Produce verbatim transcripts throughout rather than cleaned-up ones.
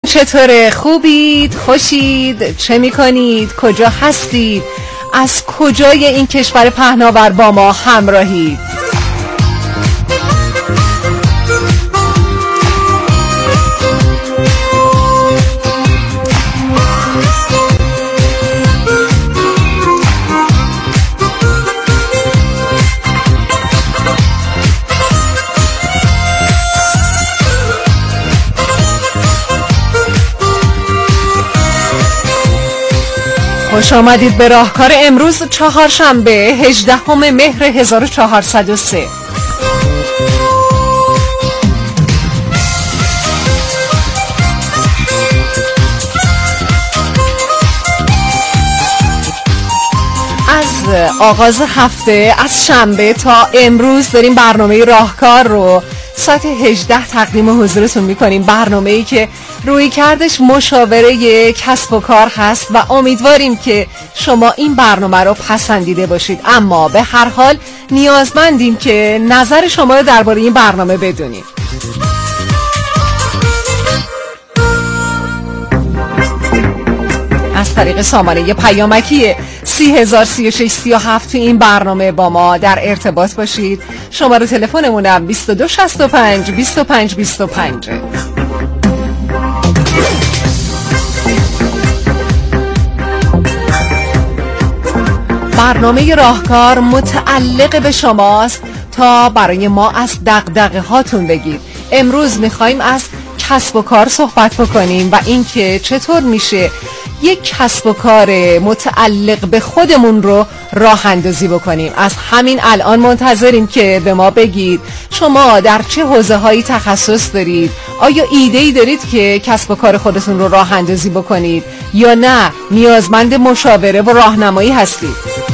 چطوره؟ خوبید؟ خوشید؟ چه میکنید؟ کجا هستید؟ از کجای این کشور پهناور با ما همراهید؟ خوش آمدید به راهکار امروز چهارشنبه هجدهم مهر هزار و چهارصد و سه. از آغاز هفته از شنبه تا امروز داریم برنامه راهکار رو ساعت هجده تقدیم حضورتون میکنیم، برنامه‌ای که روی کردش مشاوره کسب و کار هست و امیدواریم که شما این برنامه رو پسندیده باشید. اما به هر حال نیازمندیم که نظر شما رو درباره این برنامه بدونیم. از طریق سامانه پیامکی سی هزار سی و شش سی و هفت تو این برنامه با ما در ارتباط باشید. شماره تلفنمونم بیست و دو شصت و پنج بیست و پنج بیست و پنج. برنامه راهکار متعلق به شماست تا برای ما از دغدغه هاتون بگید. امروز میخوایم از کسب و کار صحبت بکنیم و اینکه چطور میشه یک کسب و کار متعلق به خودمون رو راه اندازی بکنیم. از همین الان منتظریم که به ما بگید شما در چه حوزه هایی تخصص دارید، آیا ایده‌ای دارید که کسب و کار خودتون رو راه اندازی بکنید یا نه نیازمند مشاوره و راهنمایی هستید.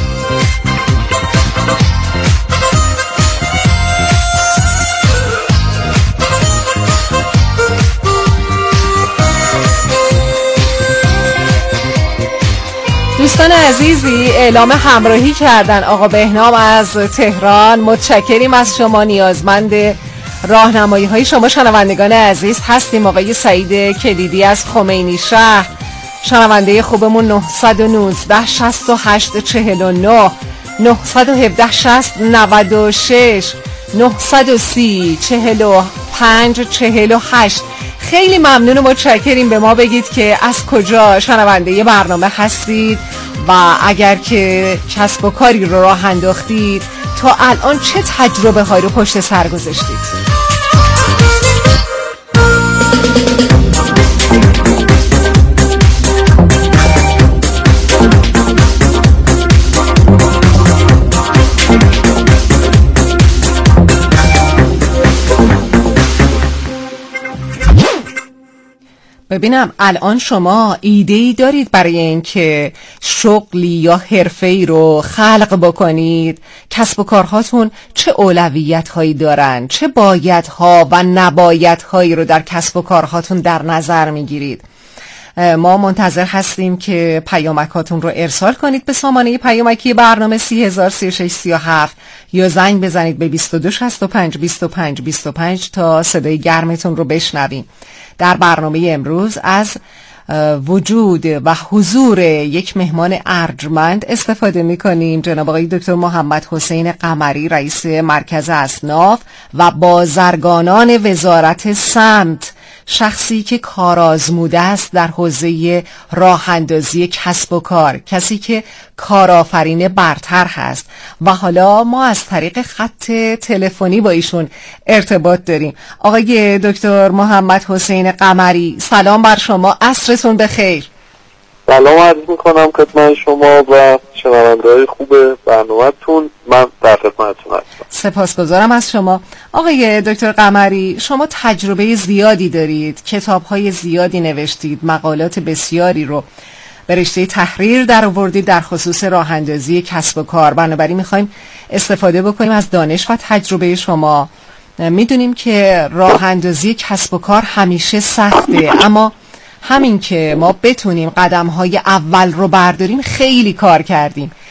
دوستان عزیزی اعلام همراهی کردن آقا بهنام از تهران. متشکریم از شما، نیازمند راهنمایی های شما شنوندگان عزیز هستیم. آقای سعید کلیدی از خمینی شهر، شنونده خوبمون نه یک نه شصت و هشت چهل و نه نه یک هفت شصت نود و شش نه سی چهل و پنج چهل و هشت. خیلی ممنون و متشکریم. به ما بگید که از کجا شنونده برنامه هستید و اگر که کسب و کاری رو راه انداختید تا الان چه تجربه هایی رو پشت سر گذاشتید. ببینم الان شما ایده‌ای دارید برای اینکه شغلی یا حرفه‌ای رو خلق بکنید؟ کسب و کارهاتون چه اولویت‌هایی دارن؟ چه بایدها و نبایدهایی رو در کسب و کارهاتون در نظر میگیرید؟ ما منتظر هستیم که پیامکاتون رو ارسال کنید به سامانه پیامکی برنامه سی هزار سی و شش سی و هفت یا زنگ بزنید به بیست و دو شصت و پنج بیست و پنج بیست و پنج تا صدای گرمتون رو بشنویم. در برنامه امروز از وجود و حضور یک مهمان ارجمند استفاده می‌کنیم، جناب آقای دکتر محمد حسین قمری، رئیس مرکز اصناف و بازرگانان وزارت سمت، شخصی که کارآزموده است در حوزه راه اندازی کسب و کار، کسی که کارآفرین برتر هست و حالا ما از طریق خط تلفنی با ایشون ارتباط داریم. آقای دکتر محمد حسین قمری، سلام بر شما، عصرتون بخیر. سلام عرض میکنم خدمت شما و شنونده‌های خوب برنامه‌تون. من در خدمتتون هستم. سپاسگزارم از شما. آقای دکتر قمری، شما تجربه زیادی دارید، کتاب‌های زیادی نوشتید، مقالات بسیاری رو به رشته تحریر در آوردید در خصوص راه اندازی کسب و کار. بنابراین می‌خوایم استفاده بکنیم از دانش و تجربه شما. میدونیم که راه اندازی کسب و کار همیشه سخته، اما همین که ما بتونیم قدم‌های اول رو برداریم خیلی کار کردیم.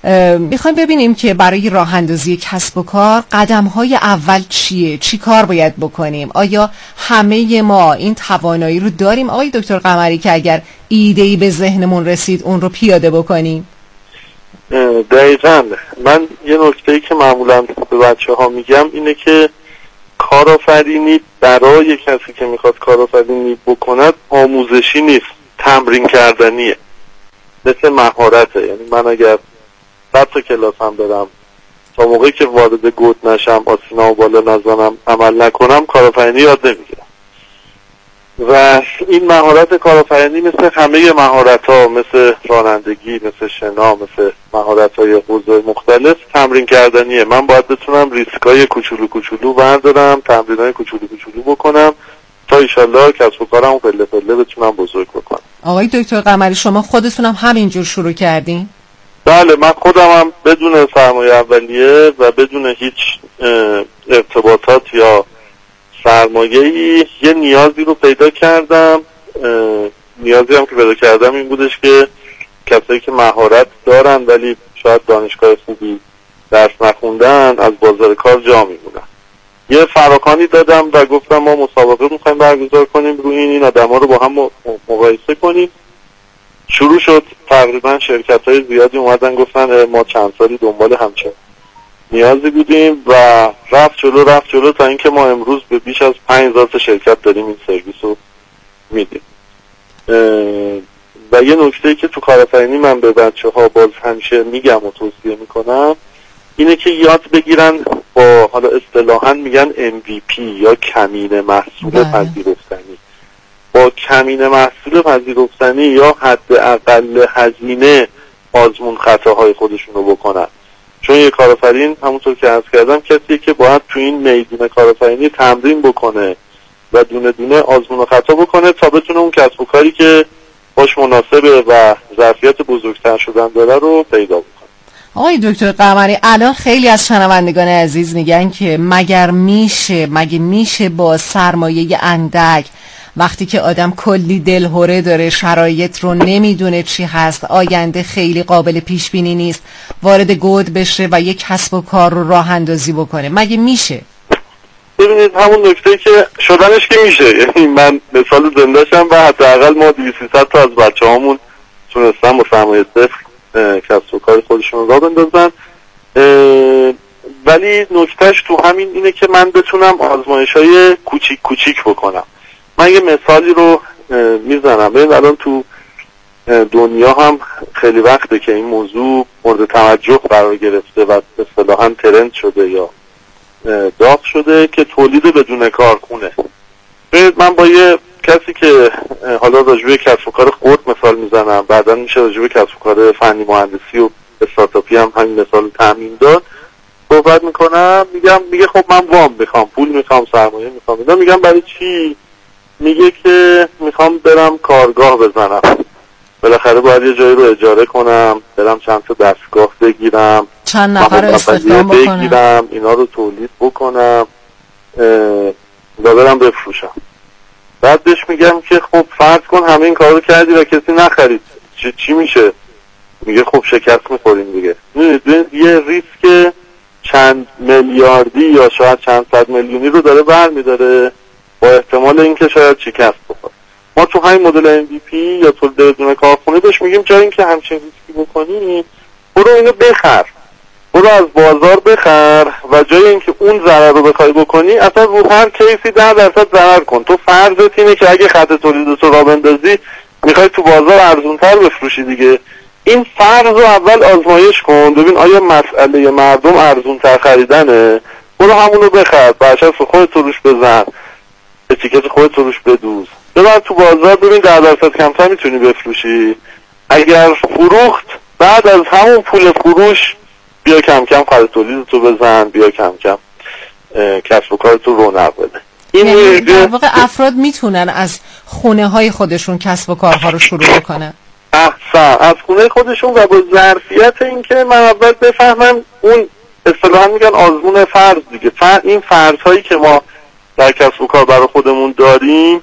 میخوایم ببینیم که برای راه اندازی کسب و کار قدم‌های اول چیه؟ چی کار باید بکنیم؟ آیا همه ما این توانایی رو داریم آقای دکتر قمری که اگر ایده‌ای به ذهنمون رسید اون رو پیاده بکنیم؟ دقیقاً. من یه نکته‌ای که معمولاً به بچه‌ها میگم اینه که کارآفرینی برای کسی که میخواد کارآفرینی بکند آموزشی نیست، تمرین کردنیه، مثل مهارته. یعنی من اگر صد تا کلاس هم برم تا موقعی که وارد گود نشم، آسینا و بالا نزنم، عمل نکنم، کارآفرینی یاد نمیگیرم. و این مهارت کارآفرینی مثل همه مهارت‌ها، مثل رانندگی، مثل شنا، مثل مهارت‌های حوزه مختلف تمرین کردنیه. من باید بتونم ریسکای کوچولو کوچولو بردارم، تمرینای کوچولو کوچولو بکنم تا ایشالله کسب و کارمو پله پله بتونم بزرگ بکنم. آقای دکتر قمری شما خودتون هم همینجور شروع کردین؟ بله، من خودم هم بدون سرمایه اولیه و بدون هیچ ارتباطات یا سرمایه‌ای یه نیازی رو پیدا کردم. نیازی هم که پیدا کردم این بودش که کسایی که مهارت دارن ولی شاید دانشگاه خوبی درس نخوندن از بازار کار جا میمونن. یه فراخوانی دادم و گفتم ما مسابقه میخوایم برگزار کنیم روی این این آدم‌ها رو با هم مقایسه کنیم. شروع شد، تقریبا شرکت‌های زیادی اومدن گفتن ما چند سالی دنبال همچین نیازی بودیم و رفت جلو رفت جلو تا اینکه ما امروز به بیش از پنج هزار تا شرکت داریم این سرویس رو میدیم. و یه نکته‌ای که تو کارآفرینی من به بچه‌ها باز همیشه میگم و توصیه میکنم اینه که یاد بگیرن با، حالا اصطلاحاً میگن ام وی پی یا کمین محصول پذیرفتنی، با کمین محصول پذیرفتنی یا حداقل هزینه آزمون خطاهای خودشون رو بکنن. چون یه کارآفرین همونطور که عرض کردم کسیه که باید تو این میدون کارآفرینی تمرین بکنه و دونه دونه آزمون و خطا بکنه تا بتونه اون کسب و کاری که باش مناسبه و ظرفیت بزرگتر شدن داره رو پیدا بکنه. آقای دکتر قمری الان خیلی از شنوندگان عزیز میگن که مگر میشه مگه میشه با سرمایه اندک، وقتی که آدم کلی دلهوره داره، شرایط رو نمیدونه چی هست، آینده خیلی قابل پیش بینی نیست، وارد گود بشه و یک کسب و کار رو راه اندازی بکنه، مگه میشه؟ ببینید همون نکته که شدنش که میشه، یعنی من مثال زنده‌شم و حداقل ما دویست سیصد تا از بچه‌هامون تونستن با سرمایه صفر کسب و کار خودشون رو راه بندازن. ولی نکتهش تو همین اینه که من بتونم آزمایش‌های کوچیک کوچیک بکنم. من یه مثالی رو میزنم. ببین الان تو دنیا هم خیلی وقته که این موضوع مورد توجه قرار گرفته و اصطلاحاً ترند شده یا داغ شده که تولید بدون کارخونه. ببین من با یه کسی که حالا راجبه کسب و کار خرد مثال میزنم، بعداً میشه راجبه کسب و کار فنی مهندسی و استارتاپی هم همین مثال تامین داد، صحبت میکنم. میگم میگه خب من وام میخوام، پول میخوام، سرمایه میخوام. اینا میگم برای چی؟ میگه که میخوام برم کارگاه بزنم، بالاخره باید یه جایی رو اجاره کنم، برم چند تا دستگاه بگیرم، چند نفر استخدام بگیرم، اینا رو تولید بکنم و برم بفروشم. بعد بهش میگم که خب فرض کن همه این کار رو کردی و کسی نخرید، چی, چی میشه؟ میگه خب شکست میخوریم دیگه. یه ریسک چند میلیاردی یا شاید چند صد میلیونی رو داره برمیداره با احتمال اینکه شاید شکست بخوره. ما تو همین مدل ام وی پی یا تولید بدون کارخونه بهش میگیم جای اینکه همچین ریسکی بکنی برو اینو بخر، برو از بازار بخر و جای اینکه اون ضرر رو بخوای بکنی اصلا رو هر کیسی ده درصد ضرر کن. تو فرضت اینه که اگه خط تولیدت رو راه بندازی میخوای تو بازار ارزونتر بفروشی دیگه. این فرض رو اول آزمایش کن، ببین آیا مسئله مردم ارزونتر خریدنه، برو همونو بخر، برچسب خودت روش بزن، اتیکت خودت روش بدوز، ببر تو بازار، ببین ده درصد کمتر میتونی بفروشی. اگر فروخت بعد از همون پول فروش بیا کم کم خرید تولیدتو بزن، بیا کم کم کسب و کارتو رونق بده. این یعنی در واقع افراد میتونن از خونه های خودشون کسب و کارها رو شروع بکنن. احسن، از خونه خودشون و با ظرفیت این که من اول بفهمم اون اصطلاحا میگن آزمون فرض دیگه. این فرض هایی که ما در کسب و کار برای خودمون داریم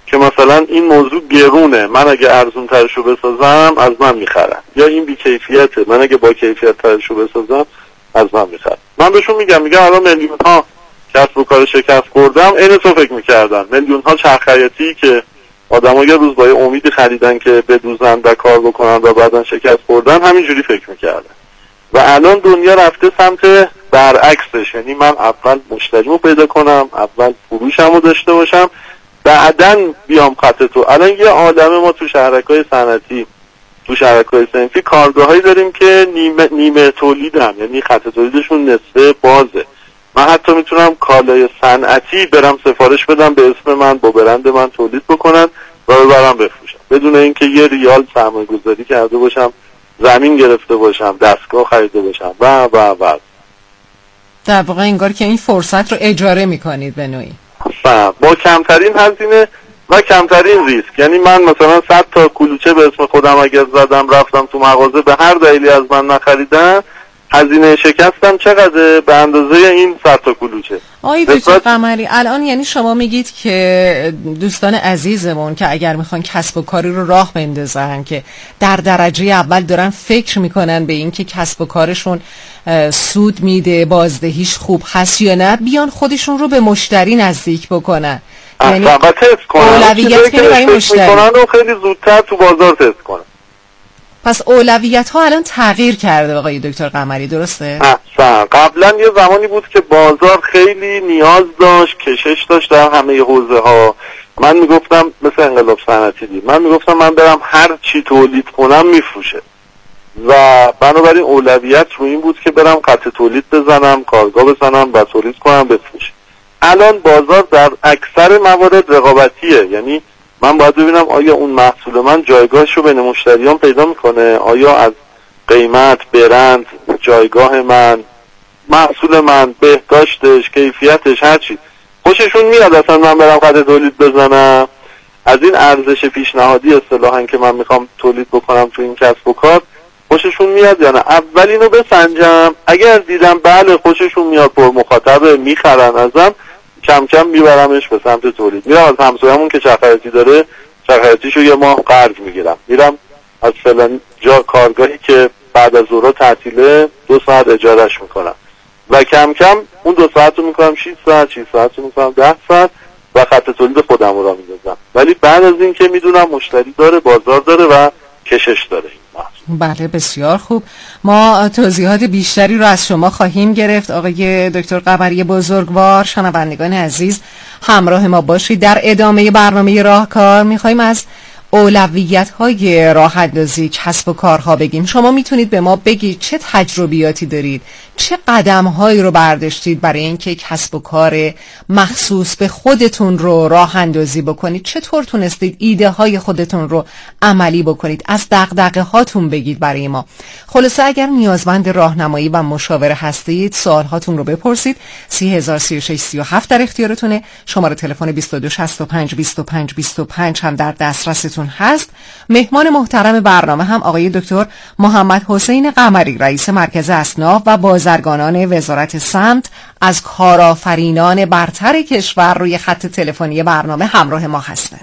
که مثلا این موضوع گرونه، من اگه ارزون ترشو بسازم از من میخرن، یا این بی کیفیته، من اگه با کیفیت ترشو بسازم از من میخرن. من بهشون میگم میگم الان میلیون ها کسب و کار شکست خوردم این تو فکر میکردن، میلیون ها چرخیاتی که آدم‌ها یه روز با یه امیدی خریدن که بدوزن و کار بکنن و بعدن شکست خوردن، همینجوری فکر میکردن. و الان دنیا رفته سمت برعکسش، یعنی من اول مشتریمو پیدا کنم، اول فروشمو داشته باشم، بعدن بیام خط تو. الان یه عالمه ما تو شهرک‌های صنعتی، تو شهرک‌های صنفی کارگاهایی داریم که نیمه نیمه تولیدن، یعنی خط تولیدشون نصفه بازه. من حتی میتونم کالای صنعتی برم سفارش بدم به اسم من، با برند من تولید بکنن و ببرم بفروشم بدون اینکه یه ریال سرمایه گذاری کرده باشم، زمین گرفته باشم، دستگاه خریده باشم و و و در واقع انگار که این فرصت رو اجاره میکنید به نوعی با کمترین هزینه و کمترین ریسک. یعنی من مثلا صد تا کلوچه به اسم خودم اگر زدم رفتم تو مغازه، به هر دلیلی از من نخریدن، هزینه شکستم چقدره؟ به اندازه این صد تا کلوچه. آقای دکتر قمری، الان یعنی شما میگید که دوستان عزیزمون که اگر میخوان کسب و کاری رو راه بندازن، که در درجه اول دارن فکر میکنن به این که کسب و کارشون سود میده، بازدهیش خوب هست یا نه، بیان خودشون رو به مشتری نزدیک بکنن، یعنی فقط تست کنن، اولویت کنه برای مشتری و خیلی زودتر تو بازار تست کنن. پس اولویت ها الان تغییر کرده آقای دکتر قمری، درسته؟ احسن. قبلا یه زمانی بود که بازار خیلی نیاز داشت، کشش داشت در همه حوزه ها. من میگفتم مثل انقلاب صنعتی دید، من میگفتم من برم هر چی تولید کنم میفروشه و بنابراین اولویت رو این بود که برم خط تولید بزنم، کارگاه بزنم و تولید کنم بفروشم. الان بازار در اکثر موارد رقابتیه، یعنی من باید ببینم آیا اون محصول من جایگاهش رو بین مشتریان پیدا میکنه، آیا از قیمت، برند، جایگاه من، محصول من، بهداشتش، کیفیتش، هرچی خوششون میاد اصلا من برم خط تولید بزنم. از این ارزش پیشنهادی اصطلاحاً که من میخوام تولید بکنم تو این کسب و کار خوششون میاد یا نه. اول اینو بسنجم، اگر دیدم بله خوششون میاد، پر مخاطبه، میخرن ازم، کم کم میبرمش به سمت تولید. میرم از همسایه‌مون که چرخیاتی داره، چرخیاتیشو یه ماه قرض میگیرم، میرم از فلان جا کارگاهی که بعد از ظهر تعطیله دو ساعت اجارهش میکنم و کم کم اون دو ساعت رو میکنم شش ساعت، شش ساعت رو میکنم ده ساعت و خط تولید خودم رو را میدازم. ولی بعد از این که میدونم مشتری داره، بازار داره و کشش داره. بله بسیار خوب، ما توضیحات بیشتری رو از شما خواهیم گرفت آقای دکتر قمری بزرگوار. شنوندگان عزیز همراه ما باشید در ادامه برنامه راهکار. میخوایم از اولویت‌های راه اندازی کسب و کارها بگیم. شما میتونید به ما بگید چه تجربیاتی دارید، چه قدم‌هایی رو برداشتید برای اینکه کسب و کار مخصوص به خودتون رو راه اندازی بکنید، چطور تونستید ایده های خودتون رو عملی بکنید، از دغدغه هاتون بگید برای ما. خلاصه اگر نیازمند راهنمایی و مشاوره هستید سوال هاتون رو بپرسید. سی هزار سی و شش سی و هفت در اختیارتونه. شماره تلفن بیست و دو شصت و پنج بیست و پنج بیست و پنج هم در دسترستون هست. مهمان محترم برنامه هم آقای دکتر محمد حسین قمری، رئیس مرکز اصناف و بازرگانان وزارت سمت، از کارآفرینان برتر کشور روی خط تلفنی برنامه همراه ما هستند.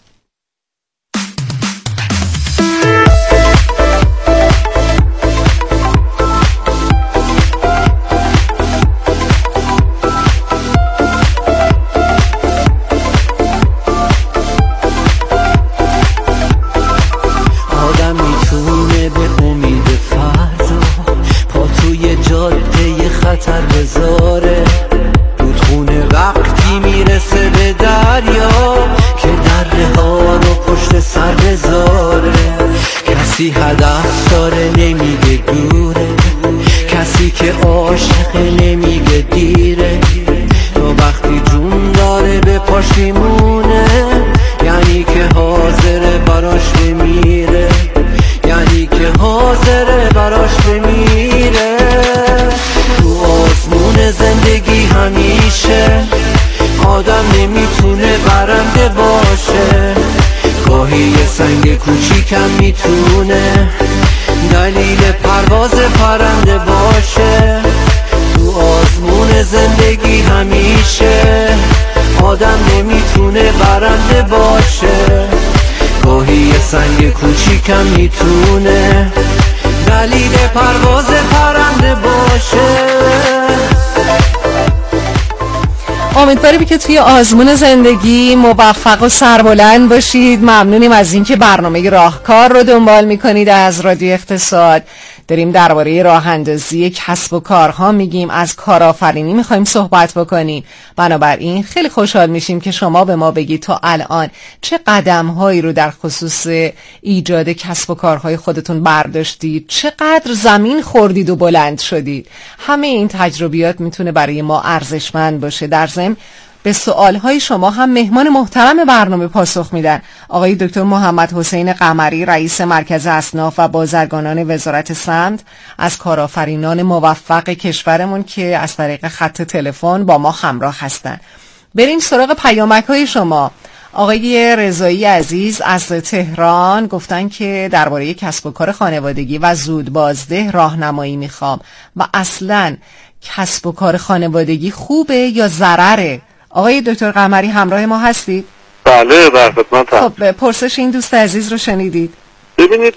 خطر بذاره رودخونه وقتی میرسه به دریا که دره ها رو پشت سر بذاره. کسی هدف داره نمیگه دوره، کسی که عاشقه نمیگه دیره. تا وقتی جون داره به پاش میمونه یعنی که حاضره براش بمیره، یعنی که حاضره براش بمیره. آسمون زندگی همیشه آدم نمیتونه برنده باشه، گاهی یه سنگ کوچیکم میتونه دلیل پرواز پرنده باشه. تو آسمون زندگی همیشه آدم نمیتونه برنده باشه، گاهی یه سنگ کوچیکم میتونه دلیل پرواز پرنده باشه. امیدواریم که توی آزمون زندگی موفق و سربلند باشید. ممنونیم از اینکه برنامه راهکار رو دنبال میکنید از رادیو اقتصاد. داریم درباره راه اندازی کسب و کارها میگیم، از کارآفرینی میخوایم صحبت بکنیم. بنابراین خیلی خوشحال میشیم که شما به ما بگید تا الان چه قدمهایی رو در خصوص ایجاد کسب و کارهای خودتون برداشتید، چقدر زمین خوردید و بلند شدید. همه این تجربیات میتونه برای ما ارزشمند باشه. در ضمن به سوالهای شما هم مهمان محترم برنامه پاسخ میدن آقای دکتر محمد حسین قمری، رئیس مرکز اصناف و بازرگانان وزارت سمت، از کارآفرینان موفق کشورمون که از طریق خط تلفن با ما همراه هستن. بریم سراغ پیامک‌های شما. آقای رضایی عزیز از تهران گفتن که درباره کسب و کار خانوادگی و زود بازده راهنمایی میخوام و اصلاً کسب و کار خانوادگی خوبه یا ضرره؟ آقای دکتر قمری همراه ما هستید؟ بله در خدمتم. خب پرسش این دوست عزیز رو شنیدید. ببینید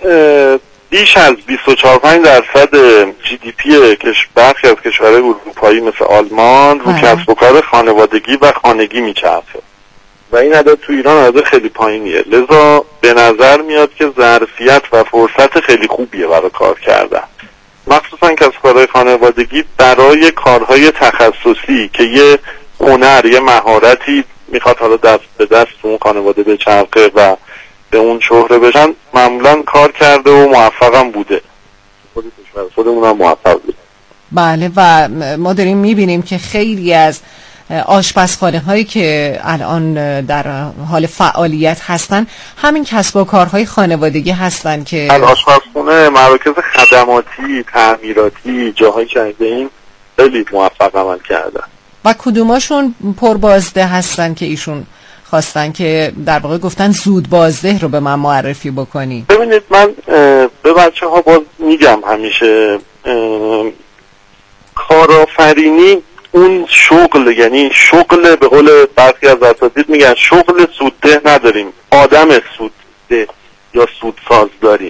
بیش از بیست و چهار درصد جی دی پی برخی از کشورهای اروپایی مثل آلمان رو کسب و کار خانوادگی و خانگی میچرخه و این عدد تو ایران عدد خیلی پایینیه. لذا به نظر میاد که ظرفیت و فرصت خیلی خوبیه برای کار کردن، مخصوصا کسب و کارهای خانوادگی برای کارهای تخصصی که یه هنر، یه مهارتی میخواد حالا دست به دست اون خانواده بچرخه و به اون شهره بشن. معمولا کار کرده و موفقم بوده، خود کشور خودمون هم موفق بوده. بله و ما داریم میبینیم که خیلی از آشپزخانه هایی که الان در حال فعالیت هستن همین کسب و کارهای خانوادگی هستن که از آشپزخونه، مراکز خدماتی، تعمیراتی، جاهایی که این خیلی موفق عمل کردن. و کدوماشون پر بازده هستن که ایشون خواستن که در واقع گفتن زود بازده رو به من معرفی بکنی؟ ببینید من به بچه ها باز میگم همیشه کارآفرینی اون شغل، یعنی شغل به قول برخی از اساتید میگن شغل سودده نداریم، آدم سودده یا سودساز داریم.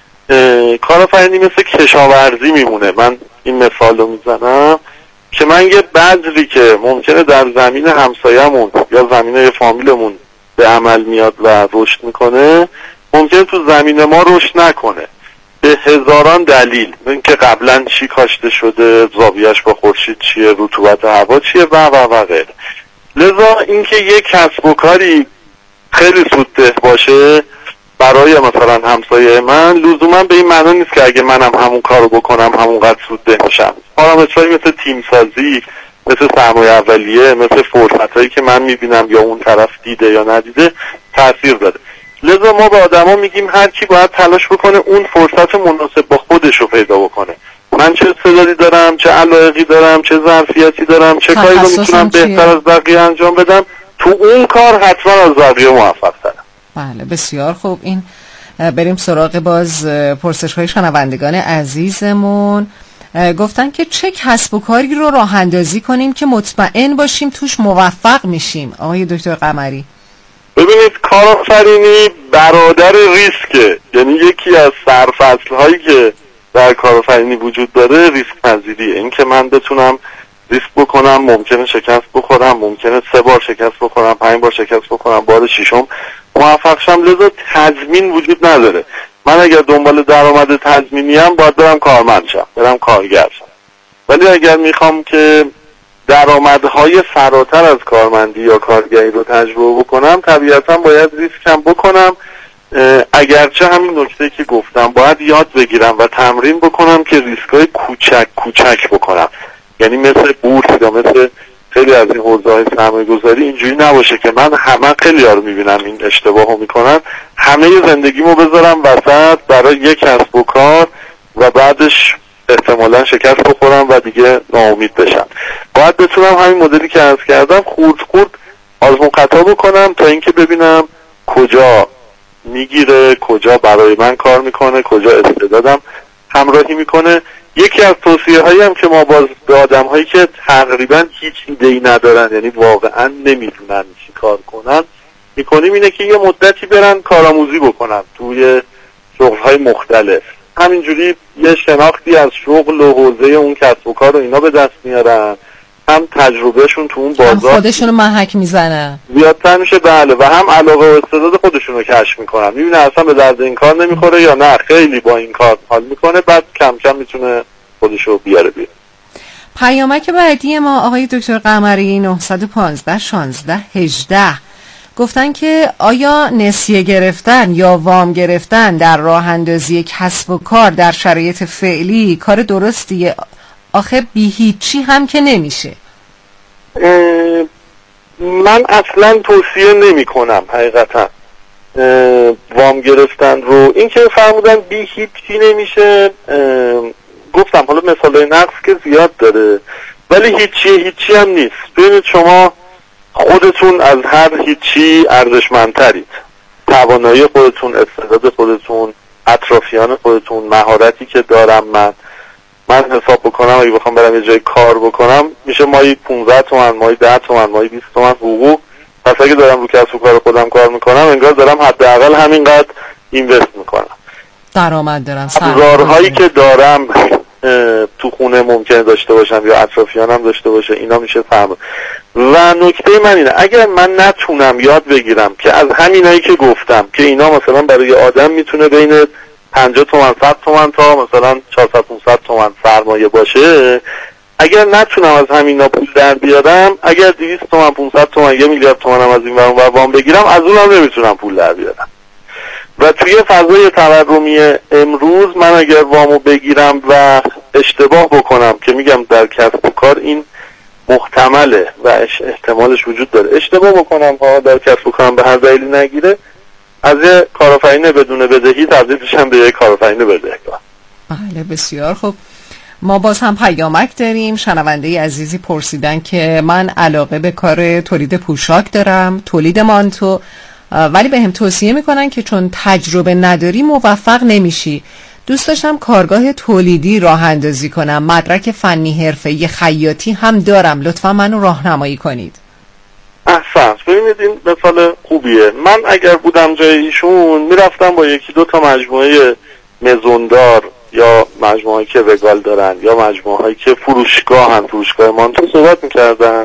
کارآفرینی مثل کشاورزی میمونه. من این مثال رو میزنم که من یه بذری که ممکنه در زمین همسایه‌مون یا زمین فامیلمون به عمل میاد و رشد میکنه، ممکنه تو زمین ما رشد نکنه به هزاران دلیل، اینکه قبلا چی کاشته شده، زاویه‌اش با خورشید چیه، رطوبت هوا چیه و و و غیره. لذا اینکه یک کسب و کاری خیلی سودده باشه برای مثلا همسایه من لزوما به این معنی نیست که اگه منم همون کارو بکنم همونقدر سودده میشم. پارامترهایی مثل تیم سازی، مثل سرمایه اولیه، مثل فرصتایی که من میبینم یا اون طرف دیده یا ندیده تاثیر داره. لذا ما به آدما میگیم هر کی باید تلاش بکنه اون فرصت مناسب با خودش رو پیدا بکنه. من چه استعدادی دارم، چه علایقی دارم، چه ظرفیتی دارم، چه کاری رو میتونم بهتر از بقیه انجام بدم، تو اون کار حتما از بقیه موفق ترم. بله بسیار خوب. این بریم سراغ باز پرسش های شنوندگان عزیزمون. گفتن که چه کسب و کاری رو راه اندازی کنیم که مطمئن باشیم توش موفق میشیم؟ آقای دکتر قمری. ببینید کارآفرینی برادر ریسکه، یعنی یکی از سرفصل هایی که در کارآفرینی وجود داره ریسک پذیریه. این که من بتونم ریسک بکنم، ممکنه شکست بخورم، ممکنه سه بار شکست بخورم، پنج بار شکست بخورم، بار ششم موفق شم. لذا تضمین وجود نداره. من اگر دنبال درآمد تضمینی ام باید برم کارمند شم، برم کارگر شم. ولی اگر میخوام که درآمدهای فراتر از کارمندی یا کارگری رو تجربه بکنم، طبیعتا باید ریسکم بکنم. اگرچه همین نکته که گفتم باید یاد بگیرم و تمرین بکنم که ریسکای کوچک کوچک بکنم. یعنی مثل بورس یا مثل خیلی از این حوزه‌های سرمایه‌گذاری اینجوری نباشه که من همه خیلی ها رو میبینم این اشتباهو میکنن، همه زندگیمو بذارم وسط برای یک کسب و کار و بعدش احتمالا شکست بخورم و دیگه ناامید بشم. باید بتونم همین مدلی که عرض کردم خورد خورد آزمون خطا بکنم تا اینکه ببینم کجا میگیره، کجا برای من کار میکنه، کجا استعدادم همراهی میکنه. یکی از توصیه هایی هم که ما باز به آدم هایی که تقریبا هیچ ایده ای ندارن، یعنی واقعا نمیدونن چی کار کنن میکنیم، اینه که یه مدتی برن کارآموزی بکنن توی شغل های مختلف. همینجوری یه شناختی از شغل و حوزه اون کسب و کار رو اینا به دست میارن، هم تجربهشون تو اون بازار هم خودشونو محک میزنن زیادتر میشه، بله، و هم علاقه و استعداد خودشون رو کشف میکنن، میبینه اصلا به درد این کار نمیخوره یا نه خیلی با این کار حال میکنه، بعد کم کم میتونه خودشو بیاره بیاره. پیامک بعدی ما آقای دکتر قمری نه یک پنج شانزده هجده گفتن که آیا نسیه گرفتن یا وام گرفتن در راه اندازی کسب و کار در شرایط فعلی کار درستیه؟ آخه بی هیچی هم که نمیشه. من اصلا توصیه نمی کنم حقیقتا وام گرفتن رو. این که فرمودن بی هیچی نمیشه، گفتم حالا مثال نقص که زیاد داره، ولی هیچی هیچی هم نیست. ببینید شما خودتون از هر هیچی ارزشمندترید، توانایی خودتون، استعداد خودتون، اطرافیان خودتون، مهارتی که دارم من من حساب بکنم اگه بخوام برم یه جای کار بکنم میشه مایی پونزده تومن، مایی ده تومن، مایی بیست تومن حقوق. پس اگه دارم رو کسب و کار خودم کار میکنم انگار دارم حداقل همینقدر اینوست میکنم، درآمد دارم. ابزارهایی که دارم تو خونه ممکنه داشته باشم یا اطرافیانم داشته باشه، اینا میشه فهم. و نکته من اینه اگر من نتونم یاد بگیرم که از همینایی که گفتم که اینا مثلا برای آدم میتونه بین پنجاه تومن صد تومن تا مثلا چهارصد پانصد تومن سرمایه باشه، اگر نتونم از همینا پول در بیارم، اگر دویست تومن پانصد تومن یه میلیارد تومن هم از این ور اون وام بگیرم، از اونم نمیتونم پول در بیارم. و توی فضای تورمی امروز من اگر وامو بگیرم و اشتباه بکنم، که میگم در کسب و کار این محتمله و احتمالش وجود داره، اشتباه بکنم ها در کسب و کارم به هر دلیلی نگیره، از یه کارآفرین بدون بدهی تبدیل میشم به یه کارآفرین بدهکار. بله بسیار خوب. ما باز هم پیامک داریم. شنونده عزیزی پرسیدن که من علاقه به کار تولید پوشاک دارم، تولید مانتو، ولی به هم توصیه میکنن که چون تجربه نداری موفق نمیشی. دوست داشتم کارگاه تولیدی راه اندازی کنم، مدرک فنی حرفه‌ای خیاطی هم دارم، لطفا منو راهنمایی کنید. احسن. ببینید این مثال خوبیه. من اگر بودم جای ایشون میرفتم با یکی دو تا مجموعه مزوندار یا مجموعه‌ای که وگال دارن یا مجموعه‌ای که فروشگاه هم فروشگاه مانتو صحبت میکردم،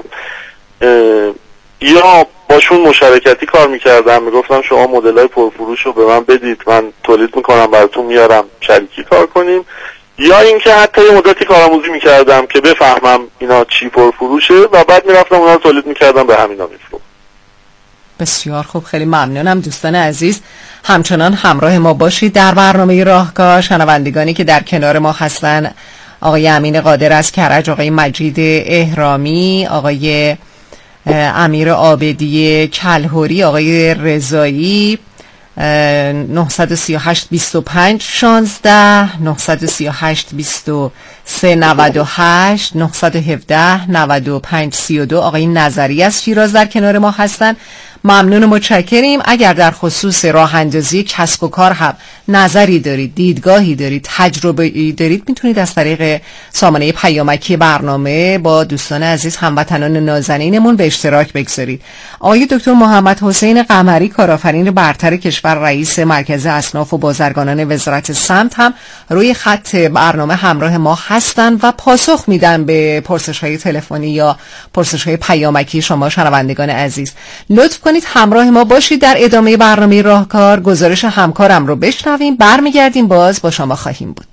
یا باشون مشارکتی کار میکردم، میگفتم شما مدل‌های پرفروش رو به من بدید، من تولید میکنم براتون میارم، شریکی کار کنیم. یا اینکه حتی یه مدتی کارآموزی میکردم که بفهمم اینا چی پرفروشه و بعد میرفتم اونا رو تولید میکردم، به همینا میفروختم. بسیار خوب، خیلی ممنونم. دوستان عزیز همچنان همراه ما باشید در برنامه راهکار. شنوندگانی که در کنار ما هستن، آقای امین قادر از کرج، آقای مجید اهرامی، آقای امیر عابدی کلهوری، آقای رضایی، نه سه هشت دو پنج شانزده نه سه هشت دو سه نود و هشت نه یک هفت نود و پنج سی و دو آقای نظری از شیراز در کنار ما هستن. ممنون و متشکریم. اگر در خصوص راه اندازی کسب و کار هم نظری دارید، دیدگاهی دارید، تجربه دارید، میتونید از طریق سامانه پیامکی برنامه با دوستان عزیز هموطنان نازنینمون به اشتراک بگذارید. آقای دکتر محمد حسین قمری، کارآفرین برتر کشور، رئیس مرکز اصناف و بازرگانان وزارت سمت، هم روی خط برنامه همراه ما هستن و پاسخ میدن به پرسش‌های تلفنی یا پرسش‌های پیامکی شما شنوندگان عزیز. لطف کنید همراه ما باشید در ادامه برنامه راهکار. گزارش همکارم رو بشنویم، برمیگردیم باز با شما خواهیم بود.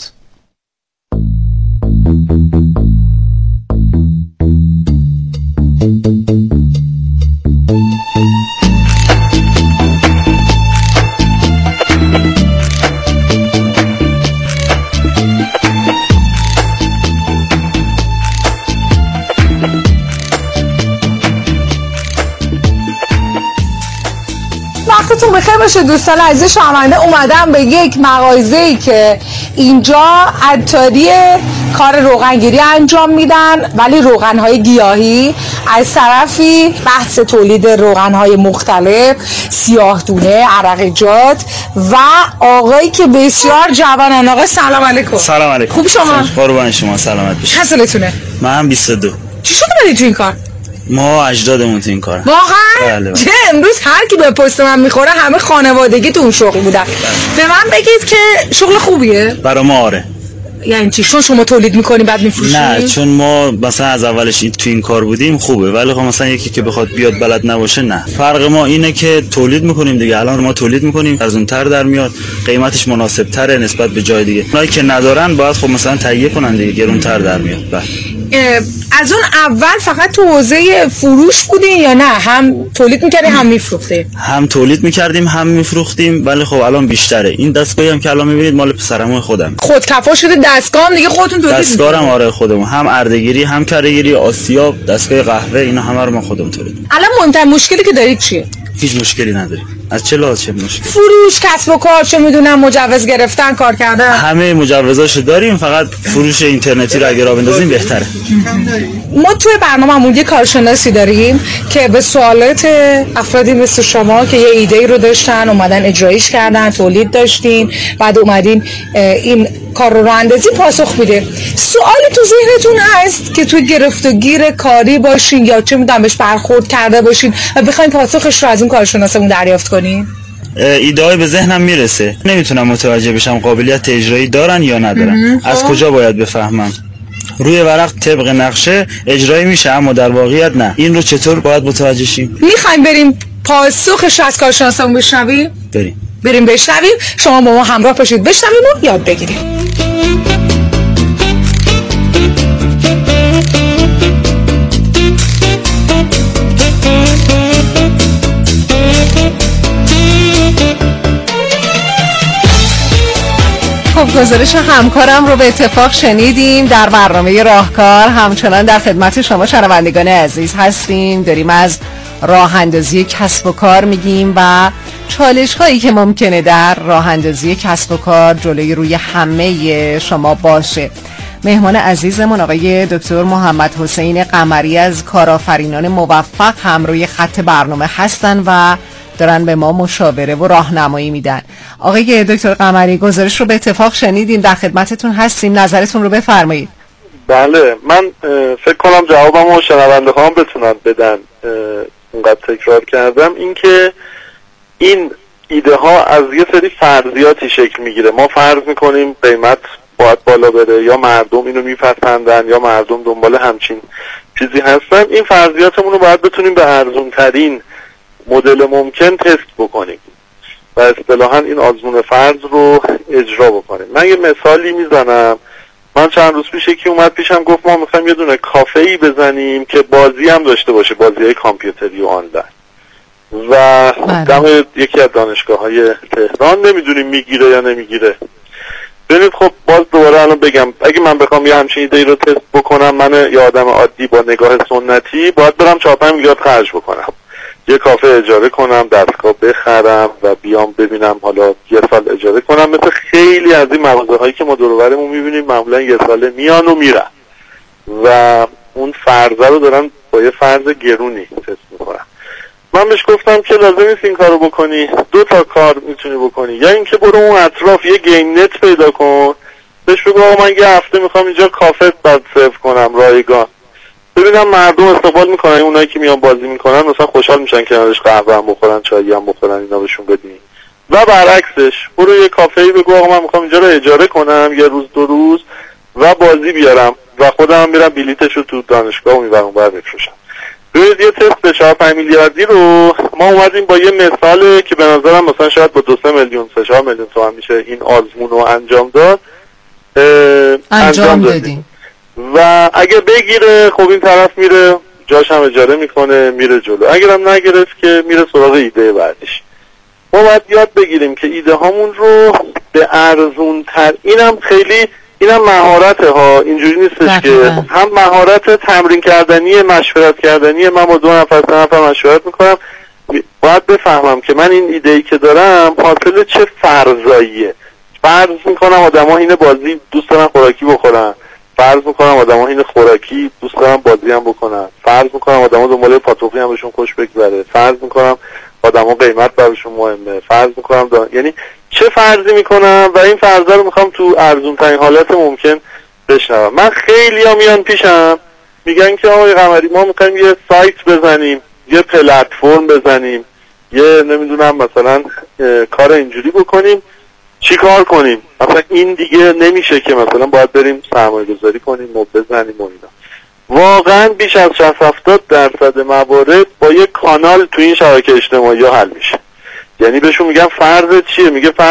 وقتتون بخیر خاطر باشه دوستان عزیز شنونده، اومدم به یک مغازه‌ای که اینجا عطاری کار روغنگیری انجام میدن، ولی روغن‌های گیاهی، از طرفی بحث تولید روغن‌های مختلف، سیاه دونه، عرقجات و آقایی که بسیار جوانن. آقا سلام علیکم. سلام علیکم. خوب شما؟ قربان شما، سلامت باشید. چند سالتونه؟ من هم بیست و دو. چی شده برید تو این کار؟ ما اجدادمون تو این کار. واقعا؟ بله. چه امروز هر کی به پست من میخوره همه خانوادگی تو اون شغل بودن. به من بگید که شغل خوبیه؟ برای ما آره. یعنی چی؟ چون شما تولید میکنی بعد میفروشی؟ نه، چون ما مثلا از اولش این تو این کار بودیم خوبه، ولی خب مثلا یکی که بخواد بیاد بلد نباشه نه. فرق ما اینه که تولید میکنیم دیگه. الان ما تولید میکنیم ارزان‌تر در میاد، قیمتش مناسب تره نسبت به جای دیگه. اونایی که ندارن باید خب مثلا تهیه کنن دیگه، گرون‌تر در میاد. بله. از اون اول فقط تو حوزه فروش بودین یا نه هم تولید میکردین هم میفروختین؟ هم تولید میکردیم هم میفروختیم، ولی خب الان بیشتره. این دستگاهی هم که الان میبینید مال پسرمون خودم. خودکفا شده دستگاه هم دیگه خودتون تولید میکنید؟ دستگاه هم آره خودمون، هم اردگیری هم کره‌گیری، آسیاب، دستگاه قهوه، اینا همه رو ما خودمون تولید میکنیم. الان مهمترین مشکلی که دارید چیه؟ هیچ مشکلی نداریم. از چه لحاظ چه مشکلی؟ فروش، کسب و کار، چه میدونم مجوز گرفتن، کار کردن. همه مجوزاشو داریم، فقط فروش اینترنتی رو اگه راه بندازیم بهتره. ما توی برنامه‌مون یه کارشناسی داریم که به سوالات افرادی مثل شما که یه ایده رو داشتن اومدن اجرایش کردن، تولید داشتین، بعد اومدین این کار رو راه اندازی پاسخ میده. سوالی تو ذهنتون هست که توی گرفت و گیر کاری باشین یا چه میدونم بهش برخورد کرده باشین و بخواین پاسخش رو از اون کارشناسمون دریافت کنین؟ ایده‌ای به ذهنم میرسه، نمیتونم متوجه بشم قابلیت اجرایی دارن یا ندارن. از کجا باید بفهمم؟ روی ورق طبق نقشه اجرایی میشه اما در واقعیت نه. این رو چطور باید متوجه شیم؟ میخوایم بریم پاسخش از کارشناسمون بشنویم؟ بریم. بریم بشنویم. شما با ما همراه باشید بشنویم و یاد بگیریم. خب گزارش همکارم رو به اتفاق شنیدیم. در برنامه راهکار همچنان در خدمت شما شنوندگان عزیز هستیم. داریم از راه اندازی کسب و کار میگیم و چالش هایی که ممکنه در راه اندازی کسب و کار جلوی روی همه شما باشه. مهمان عزیزمون آقای دکتر محمد حسین قمری از کارآفرینان موفق هم روی خط برنامه هستن و دارن به ما مشاوره و راهنمایی میدن. آقای دکتر قمری گزارش رو به اتفاق شنیدیم، در خدمتتون هستیم، نظرتون رو بفرمایید. بله، من فکر کنم جوابمو شنونده ها هم بتونن بدن. اونقدر تکرار کردم اینکه این ایده ها از یه سری فرضیاتی شکل میگیره. ما فرض میکنیم قیمت باید بالا بره، یا مردم اینو میپسندن، یا مردم دنبال همچین چیزی هستن. این فرضیاتمون رو باید بتونیم به ارزون ترین مدل ممکن تست بکنیم و اصطلاحاً این آزمون فرض رو اجرا بکنیم. من یه مثالی میزنم. من چند روز پیش یکی اومد پیشم گفت ما میخوایم یه دونه کافه‌ای بزنیم که بازی هم داشته باشه، بازی‌های کامپیوتری و آنلاین، و دم یکی از دانشگاه‌های تهران. نمیدونیم میگیره یا نمیگیره. ببینید خب باز دوباره الان بگم، اگه من بخوام یه همچین ایده رو تست بکنم، من یه آدم عادی با نگاه سنتی باید برم چهار پنج میلیارد خرج بکنم، یه کافه اجاره کنم، دستگاه بخرم و بیام ببینم حالا یه سال اجاره کنم. مثل خیلی از این مغازه هایی که ما دور و برمون میبینیم معمولا یه ساله میان و میرن و اون فرضه رو دارن با یه فرض گرونی تست میکنن. من بهش گفتم که لازم نیست این کارو بکنی، دو تا کار میتونی بکنی. یا اینکه برو اون اطراف یه گیم نت پیدا کن، بهش بگو آقا من یه هفته میخوام اینجا کافه بعد سرو کنم رایگان، ببینم مردم استقبال میکنن. اونایی که میان بازی میکنن مثلا خوشحال میشن کنارش قهوه هم بخورن، چایی هم بخورن، اینا بهشون بدین. و برعکسش برو یه کافه‌ای بگو آقا من میخوام اینجا رو اجاره کنم یه روز دو روز و بازی بیارم و خودم میرم بلیتشو تو دانشگاه میبرم اونور میفروشم. ببینید یه تست چهار پنج میلیاردی رو ما اومدیم با یه مثال که به نظرم مثلا شاید با دو سه میلیون سه چهار میلیون تومان میشه این آزمون رو انجام داد. انجام دادیم و اگه بگیره خب این طرف میره جاش هم اجاره میکنه میره جلو، اگرم نگرفت که میره سراغ ایده بعدش. ما باید یاد بگیریم که ایده هامون رو به ارزون تر، اینم خیلی اینم مهارته ها، اینجوری نیستش که هم مهارت تمرین کردنی، مشورت کردنی، من با دو نفر سه نفر مشورت میکنم باید بفهمم که من این ایده‌ای که دارم حاصل چه فرضاییه. فرض میکنم آدما این بازی دوست دارن خوراکی بخورن، فرض میکنم آدما این خوراکی دوست دارن بازی هم بکنن، فرض میکنم آدما دنبال پاتوقی هم بهشون خوش بگذره، فرض میکنم آدما قیمت براشون مهمه، فرض میکنم دا... یعنی چه فرضی میکنم و این فرضا رو میخوام تو ارزون ترین حالت ممکن بشنوم. من خیلی ها میان پیشم میگن که آقای قمری ما میخوایم یه سایت بزنیم، یه پلتفرم بزنیم، یه نمیدونم مثلا کار اینجوری بکنیم، چی کار کنیم؟ مثلا این دیگه نمیشه که مثلا باید بریم سرمایه گذاری کنیم و بزنیم و اینا. واقعا بیش از شصت هفتاد درصد موارد با یه کانال تو این شبکه اجتماعی ها حل میشه. یعنی بهشون میگم فرض چیه؟ میگه فرض